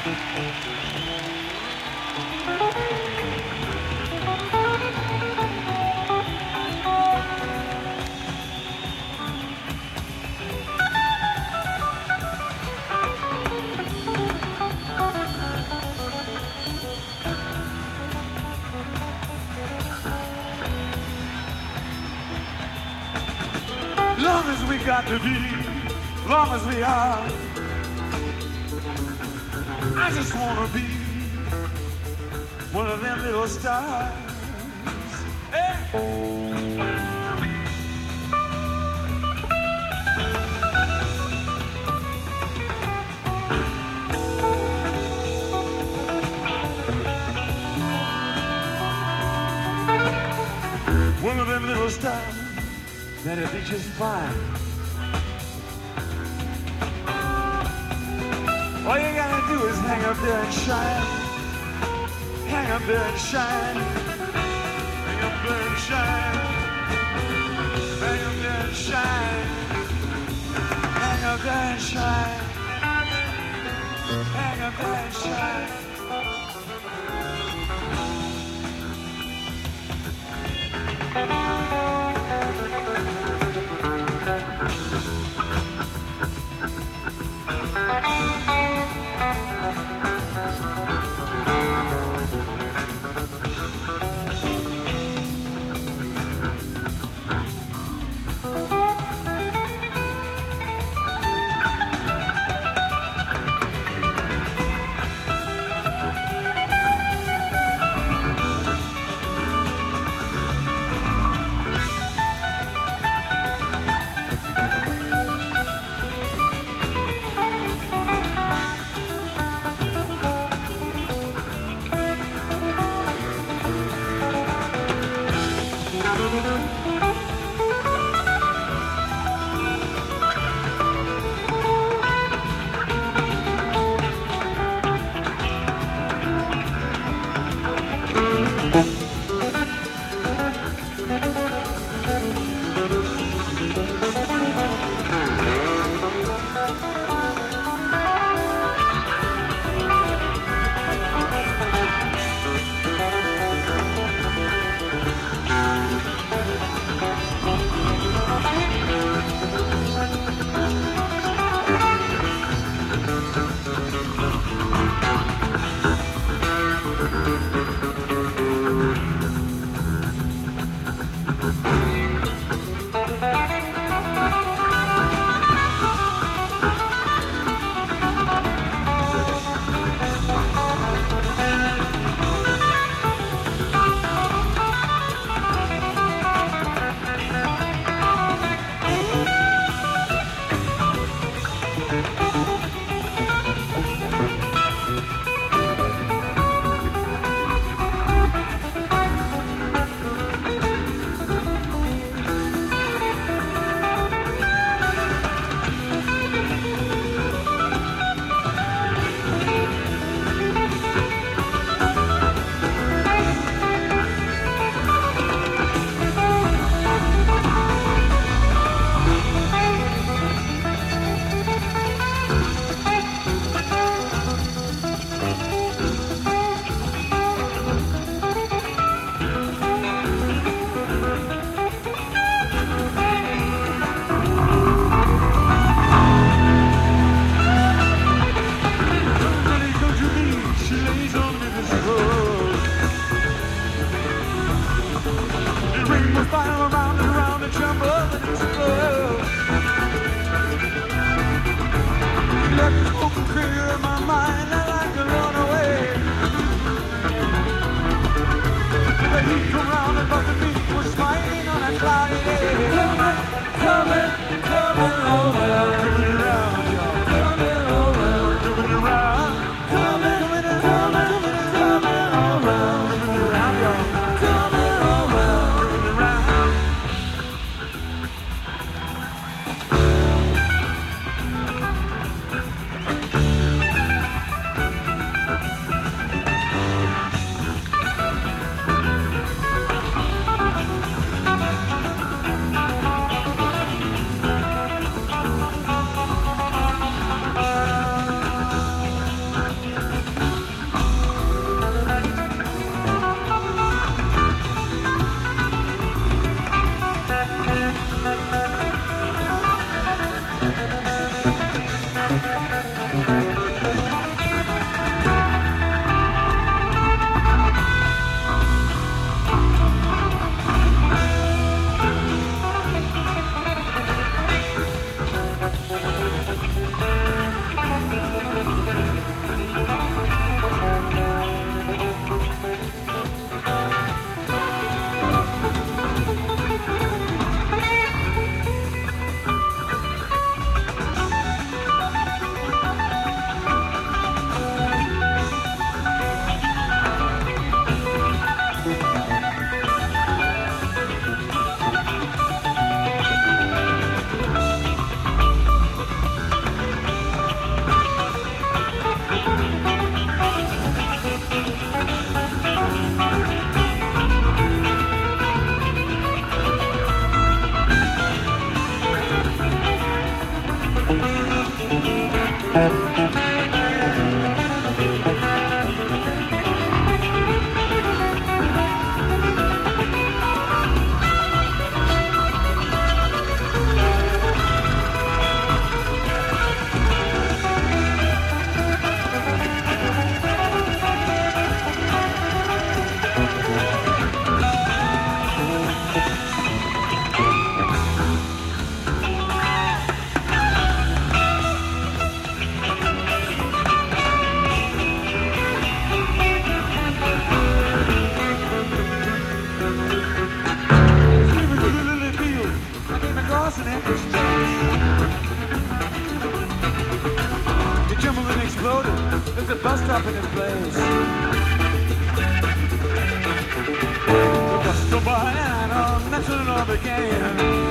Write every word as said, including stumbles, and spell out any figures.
Long as we got to be, long as we are, I just wanna be one of them little stars. Hey. One of them little stars that'll be just fine. All you gotta do is hang up there and shine. Hang up there and shine. Hang up there and shine. Hang up there and shine. Hang up there and shine. Hang up there and shine. There's a bus stop in this place. The bus go by and I'm messing up again.